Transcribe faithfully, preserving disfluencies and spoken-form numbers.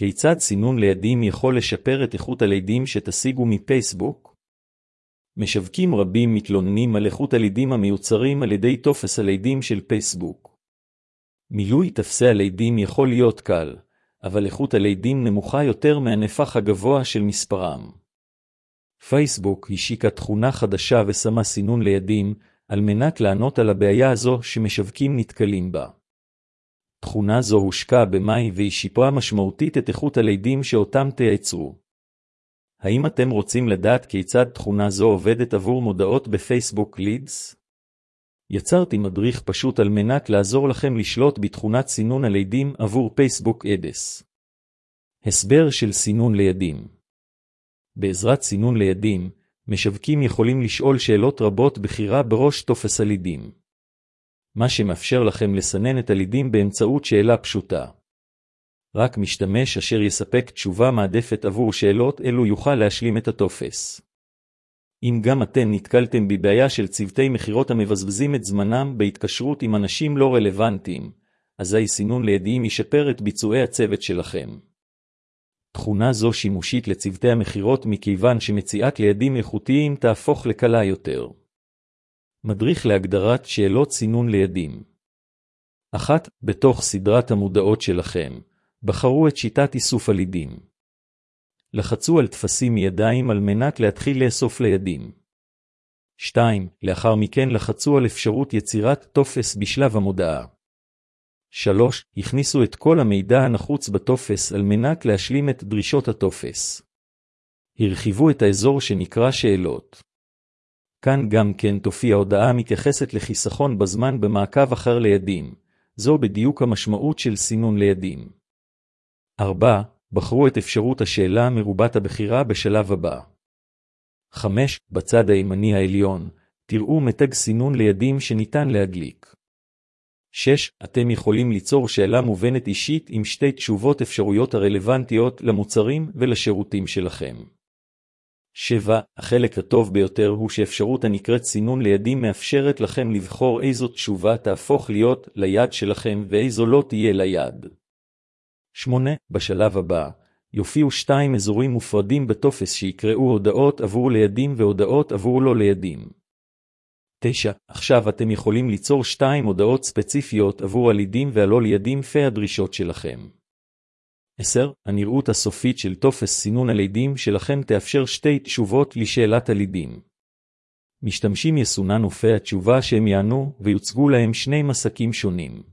כיצד סינון לידים יכול לשפר את איכות הלידים שתשיגו מפייסבוק? משווקים רבים מתלוננים על איכות הלידים המיוצרים על ידי טופס הלידים של פייסבוק. מילוי טפסי הלידים יכול להיות קל, אבל איכות הלידים נמוכה יותר מהנפח הגבוה של מספרם. פייסבוק השיקה תכונה חדשה ושמה סינון לידים על מנת לענות על הבעיה הזו שמשווקים נתקלים בה. תכונה זו הושקה במאי והיא שיפרה משמעותית את איכות הלידים שאותם תייצרו. האם אתם רוצים לדעת כיצד תכונה זו עובדת עבור מודעות בפייסבוק לידס? יצרתי מדריך פשוט על מנת לעזור לכם לשלוט בתכונת סינון הלידים עבור פייסבוק אדס. הסבר של סינון לידים. בעזרת סינון לידים, משווקים יכולים לשאול שאלות רבות בחירה בראש טופס הלידים. מה שמאפשר לכם לסנן את הלידים באמצעות שאלה פשוטה. רק משתמש אשר יספק תשובה מעדפת עבור שאלות אלו יוכל להשלים את הטופס. אם גם אתם נתקלתם בבעיה של צוותי מחירות המבזבזים את זמנם בהתקשרות עם אנשים לא רלוונטיים, אזי סינון לידים ישפר את ביצועי הצוות שלכם. תכונה זו שימושית לצוותי המחירות מכיוון שמציאת לידים איכותיים תהפוך לקלה יותר. מדריך להגדרת שאלות סינון לידים. אחת, בתוך סדרת המודעות שלכם, בחרו את שיטת איסוף הלידים. לחצו על תפסים ידיים על מנת להתחיל לאסוף לידים. שתיים, לאחר מכן לחצו על אפשרות יצירת טופס בשלב המודעה. שלוש, הכניסו את כל המידע הנחוץ בטופס על מנת להשלים את דרישות הטופס. הרחיבו את האזור שנקרא שאלות. כאן גם כן תופיע הודעה מתייחסת לחיסכון בזמן במעקב אחר לידים. זו בדיוק המשמעות של סינון לידים. ארבע, בחרו את אפשרות השאלה מרובת הבחירה בשלב הבא. חמש, בצד הימני העליון, תראו מתג סינון לידים שניתן להגליק. שש, אתם יכולים ליצור שאלה מובנת אישית עם שתי תשובות אפשרויות הרלוונטיות למוצרים ולשירותים שלכם. שבע, החלק הטוב ביותר הוא שאפשרות הנקראת סינון לידים מאפשרת לכם לבחור איזו תשובה תהפוך להיות ליד שלכם ואיזו לא תהיה ליד. שמונה, בשלב הבא, יופיעו שתיים אזורים מופרדים בטופס שיקראו הודעות עבור לידים והודעות עבור לא לידים. תשע, עכשיו אתם יכולים ליצור שתיים הודעות ספציפיות עבור הלידים והלא לידים לפי הדרישות שלכם. עשר, הנראות הסופית של טופס סינון הלידים שלכם תאפשר שתי תשובות לשאלת הלידים. משתמשים יסונן לפי התשובה שהם יענו ויוצגו להם שני מסקים שונים.